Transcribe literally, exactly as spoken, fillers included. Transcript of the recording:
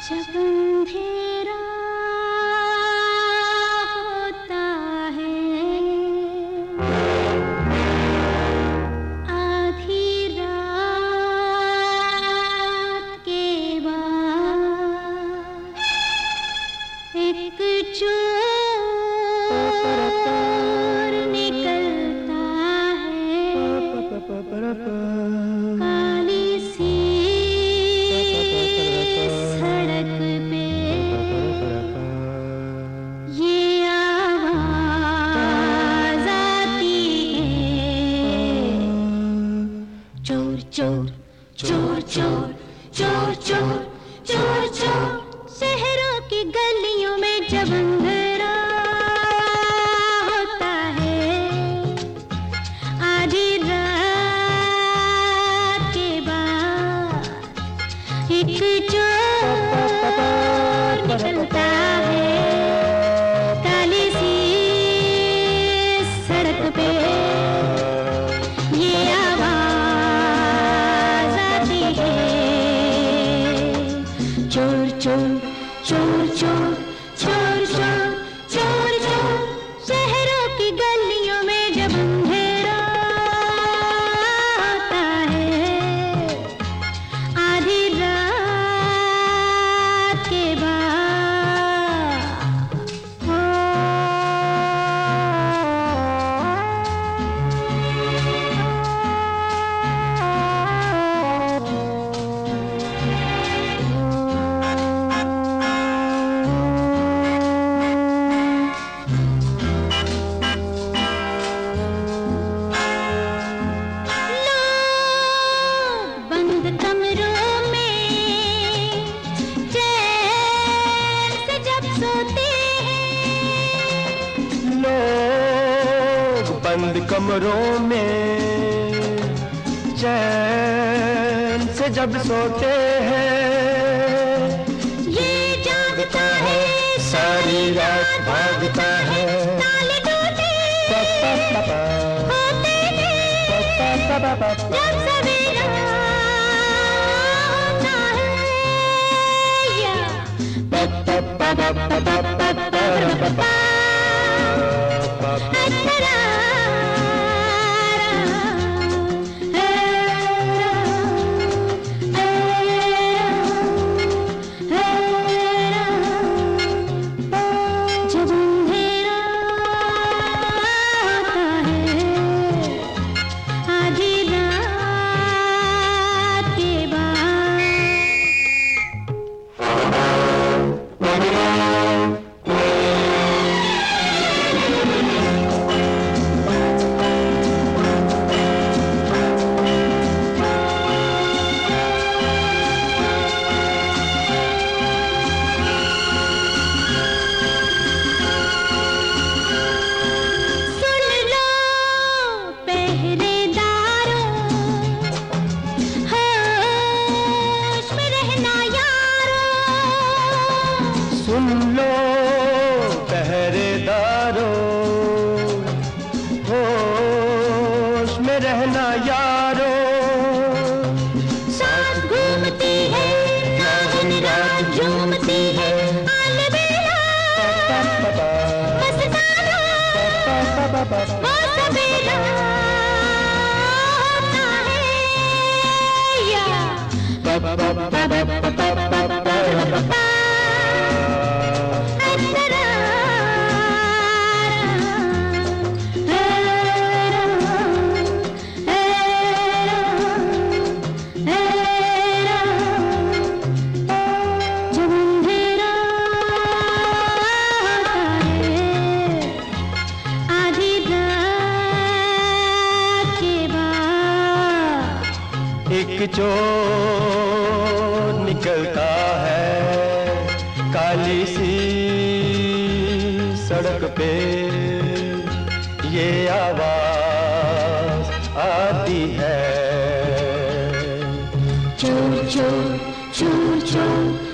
जब अंधेरा होता है, आधी रात के बाद एक चोर निकलता है, काली सी सड़क पे ये आवाज आती है, चोर चोर चोर चोर चोर चोर चोर चोर। शहरों की गलियों में जब अंधेरा होता है, आधी रात के बाद एक चोर निकलता है, काली सी सड़क पे ये आवाज आती है, चोर चोर चोर चोर चोर चोर चोर चोर। शहरों की गलियों में जब अंधेरा होता है, आधी रात के कमरों में चैन से जब सोते हैं, लोग बंद कमरों में चैन से जब सोते हैं, ये जागता है सारी रात भागता है, ताले टूटे होते हैं, जब सवेरा होता है, या जब अंधेरा होता है, आधी रात के बाद सुन लो पहरेदारों, होश में रहना यारों, साथ घूमती है नागिन रात झूमती है, अलबेला मस्ताना वो सवेरा होता है, या जब अंधेरा होता है, आधी रात के बाद एक चोर निकलता है, काली सी सड़क पे ये आवाज आती है, चोर चोर चोर चोर